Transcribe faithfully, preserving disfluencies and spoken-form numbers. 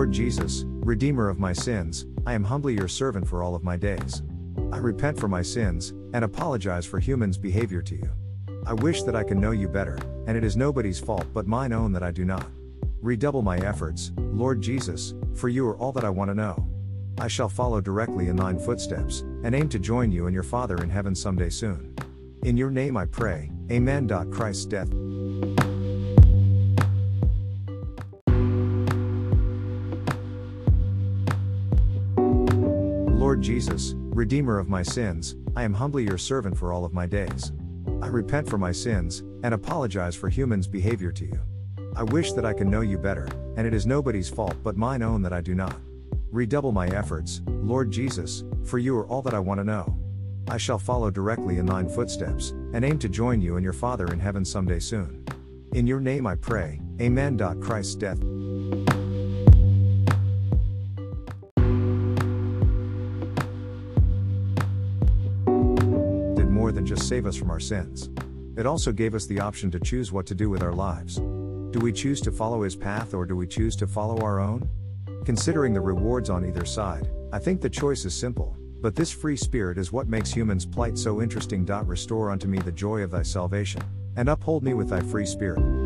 Lord Jesus, Redeemer of my sins, I am humbly your servant for all of my days. I repent for my sins, and apologize for humans' behavior to you. I wish that I can know you better, and it is nobody's fault but mine own that I do not. Redouble my efforts, Lord Jesus, for you are all that I want to know. I shall follow directly in thine footsteps, and aim to join you and your Father in heaven someday soon. In your name I pray, Amen. Christ's death. Lord Jesus, Redeemer of my sins, I am humbly your servant for all of my days. I repent for my sins, and apologize for humans' behavior to you. I wish that I can know you better, and it is nobody's fault but mine own that I do not. Redouble my efforts, Lord Jesus, for you are all that I want to know. I shall follow directly in thine footsteps, and aim to join you and your Father in heaven someday soon. In your name I pray, Amen. Christ's death. Did more than just save us from our sins. It also gave us the option to choose what to do with our lives. Do we choose to follow his path or do we choose to follow our own? Considering the rewards on either side, I think the choice is simple, but this free spirit is what makes humans' plight so interesting. Restore unto me the joy of thy salvation, and uphold me with thy free spirit.